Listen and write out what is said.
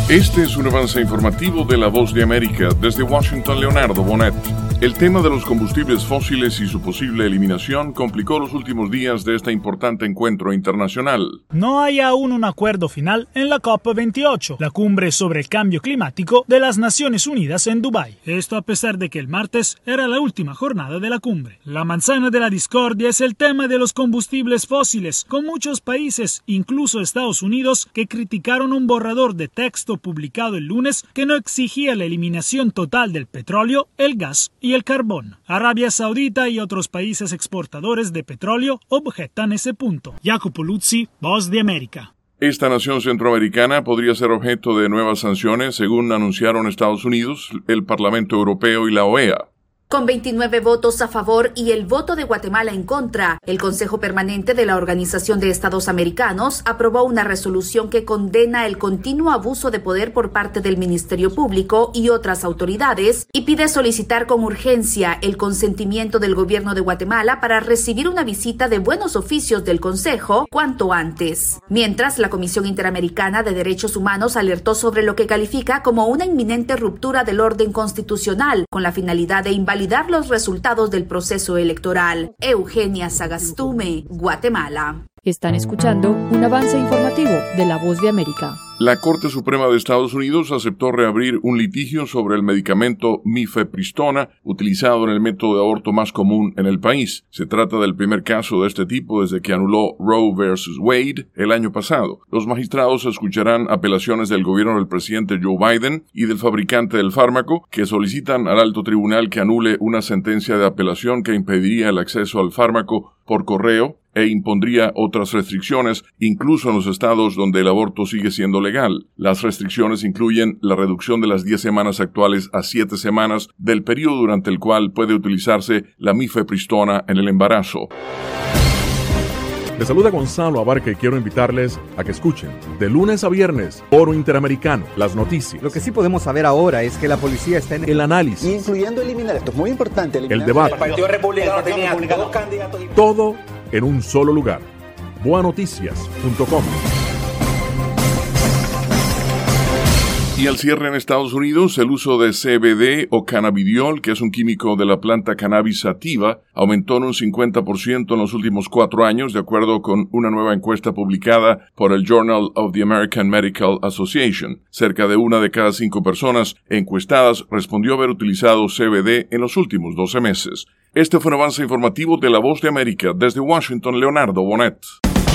Este es un avance informativo de La Voz de América. Desde Washington, Leonardo Bonet. El tema de los combustibles fósiles y su posible eliminación complicó los últimos días de este importante encuentro internacional. No hay aún un acuerdo final en la COP28, la cumbre sobre el cambio climático de las Naciones Unidas en Dubái. Esto a pesar de que el martes era la última jornada de la cumbre. La manzana de la discordia es el tema de los combustibles fósiles, con muchos países, incluso Estados Unidos, que criticaron un borrador de texto publicado el lunes que no exigía la eliminación total del petróleo, el gas y el carbón. Arabia Saudita y otros países exportadores de petróleo objetan ese punto. Jacopo Luzzi, Voz de América. Esta nación centroamericana podría ser objeto de nuevas sanciones, según anunciaron Estados Unidos, el Parlamento Europeo y la OEA. Con 29 votos a favor y el voto de Guatemala en contra, el Consejo Permanente de la Organización de Estados Americanos aprobó una resolución que condena el continuo abuso de poder por parte del Ministerio Público y otras autoridades y pide solicitar con urgencia el consentimiento del gobierno de Guatemala para recibir una visita de buenos oficios del Consejo cuanto antes. Mientras, la Comisión Interamericana de Derechos Humanos alertó sobre lo que califica como una inminente ruptura del orden constitucional con la finalidad de invalidar los resultados del proceso electoral. Eugenia Sagastume, Guatemala. Están escuchando un avance informativo de La Voz de América. La Corte Suprema de Estados Unidos aceptó reabrir un litigio sobre el medicamento mifepristona, utilizado en el método de aborto más común en el país. Se trata del primer caso de este tipo desde que anuló Roe vs. Wade el año pasado. Los magistrados escucharán apelaciones del gobierno del presidente Joe Biden y del fabricante del fármaco, que solicitan al alto tribunal que anule una sentencia de apelación que impediría el acceso al fármaco por correo e impondría otras restricciones, incluso en los estados donde el aborto sigue siendo legal. Las restricciones incluyen la reducción de las 10 semanas actuales a 7 semanas del periodo durante el cual puede utilizarse la mifepristona en el embarazo. Les saluda Gonzalo Abarca y quiero invitarles a que escuchen de lunes a viernes Foro Interamericano, las noticias. Lo que sí podemos saber ahora es que la policía está en el análisis, incluyendo eliminar, esto es muy importante, el debate, el Partido Republicano tenía dos candidatos, todo en un solo lugar. boanoticias.com. Y al cierre en Estados Unidos, el uso de CBD o cannabidiol, que es un químico de la planta cannabis sativa, aumentó en un 50% en los últimos 4 años, de acuerdo con una nueva encuesta publicada por el Journal of the American Medical Association. Cerca de 1 de cada 5 personas encuestadas respondió haber utilizado CBD en los últimos 12 meses. Este fue un avance informativo de La Voz de América. Desde Washington, Leonardo Bonet.